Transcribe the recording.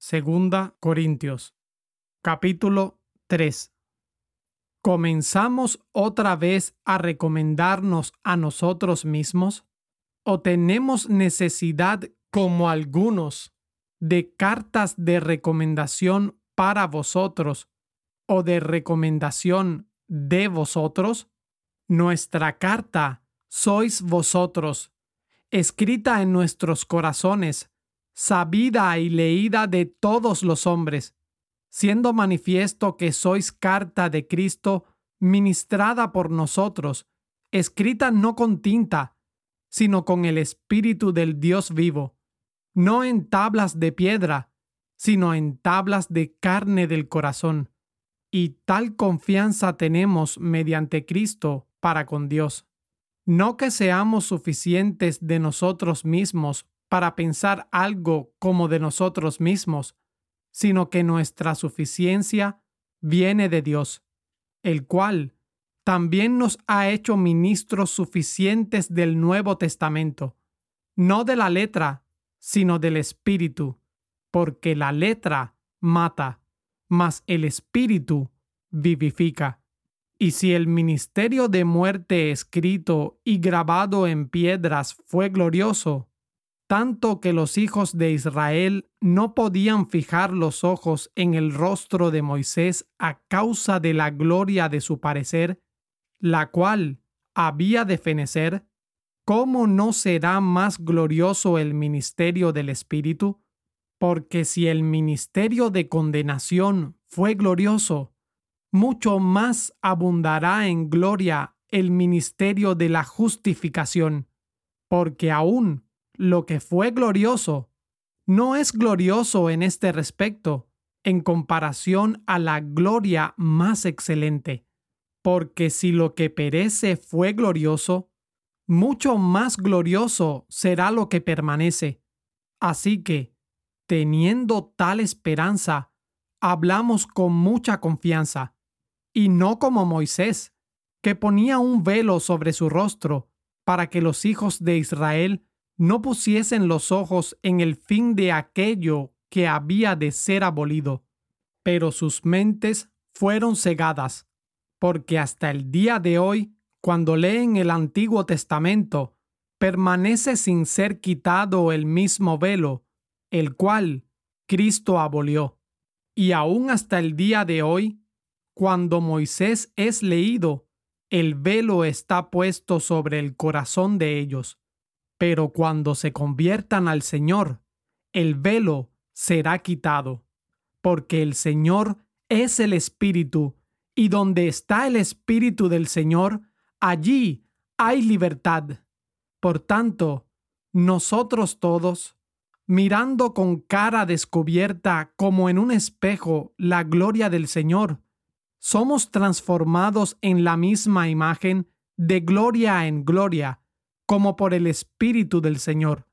Segunda Corintios, capítulo 3. ¿Comenzamos otra vez a recomendarnos a nosotros mismos? ¿O tenemos necesidad, como algunos, de cartas de recomendación para vosotros o de recomendación de vosotros? Nuestra carta sois vosotros, escrita en nuestros corazones, sabida y leída de todos los hombres, siendo manifiesto que sois carta de Cristo ministrada por nosotros, escrita no con tinta, sino con el Espíritu del Dios vivo, no en tablas de piedra, sino en tablas de carne del corazón. Y tal confianza tenemos mediante Cristo para con Dios. No que seamos suficientes de nosotros mismos para pensar algo como de nosotros mismos, sino que nuestra suficiencia viene de Dios, el cual también nos ha hecho ministros suficientes del Nuevo Testamento, no de la letra, sino del Espíritu, porque la letra mata, mas el Espíritu vivifica. Y si el ministerio de muerte escrito y grabado en piedras fue glorioso, tanto que los hijos de Israel no podían fijar los ojos en el rostro de Moisés a causa de la gloria de su parecer, la cual había de fenecer, ¿cómo no será más glorioso el ministerio del Espíritu? Porque si el ministerio de condenación fue glorioso, mucho más abundará en gloria el ministerio de la justificación, porque aún lo que fue glorioso no es glorioso en este respecto, en comparación a la gloria más excelente. Porque si lo que perece fue glorioso, mucho más glorioso será lo que permanece. Así que, teniendo tal esperanza, hablamos con mucha confianza, y no como Moisés, que ponía un velo sobre su rostro, para que los hijos de Israel no pusiesen los ojos en el fin de aquello que había de ser abolido. Pero sus mentes fueron cegadas, porque hasta el día de hoy, cuando leen el Antiguo Testamento, permanece sin ser quitado el mismo velo, el cual Cristo abolió. Y aún hasta el día de hoy, cuando Moisés es leído, el velo está puesto sobre el corazón de ellos. Pero cuando se conviertan al Señor, el velo será quitado, porque el Señor es el Espíritu, y donde está el Espíritu del Señor, allí hay libertad. Por tanto, nosotros todos, mirando con cara descubierta como en un espejo la gloria del Señor, somos transformados en la misma imagen de gloria en gloria, como por el Espíritu del Señor.